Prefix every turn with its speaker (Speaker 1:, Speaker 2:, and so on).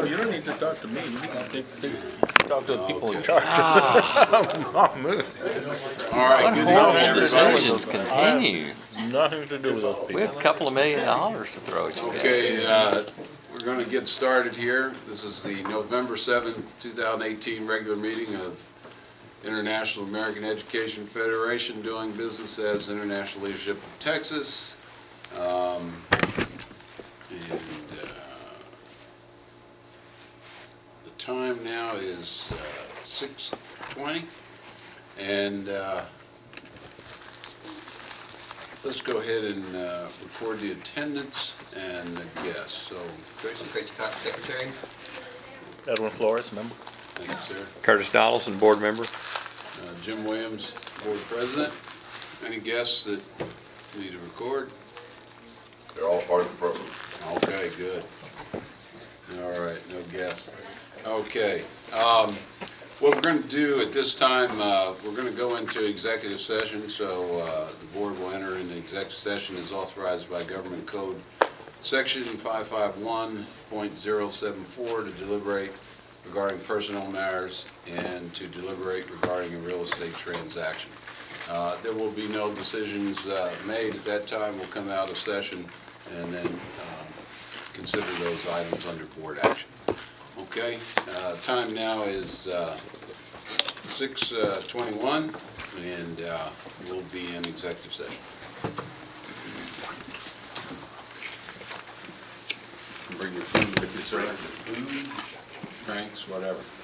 Speaker 1: No, you don't need to talk to me. You can talk to the people in charge. Not me.
Speaker 2: All right, good evening,
Speaker 3: Horrible
Speaker 2: everybody.
Speaker 3: decisions continue.
Speaker 1: Nothing to do with those
Speaker 3: We
Speaker 1: people.
Speaker 3: have a couple of $1 million to throw at you guys.
Speaker 2: Okay, we're going to get started here. This is the November 7th, 2018 regular meeting of International American Education Federation, doing business as International Leadership of Texas. The time now is 6:20, and let's go ahead and record the attendance and the guests. So, Tracy.
Speaker 4: Tracy Cox, Secretary.
Speaker 1: Edwin Flores, member.
Speaker 2: Thank you, sir.
Speaker 3: Curtis Donaldson, board member.
Speaker 2: Jim Williams, board president. Any guests that need to record?
Speaker 5: They're all part of the program.
Speaker 2: Okay, good. All right, no guests. Okay. What we're going to do at this time, we're going to go into executive session, so the board will enter into executive session as authorized by Government Code Section 551.074 to deliberate regarding personnel matters and to deliberate regarding a real estate transaction. There will be no decisions made at that time. We'll come out of session and then consider those items under board action. Okay, time now is 6:21, and we'll be in executive session. Bring your food with you, sir. Food, drinks, whatever.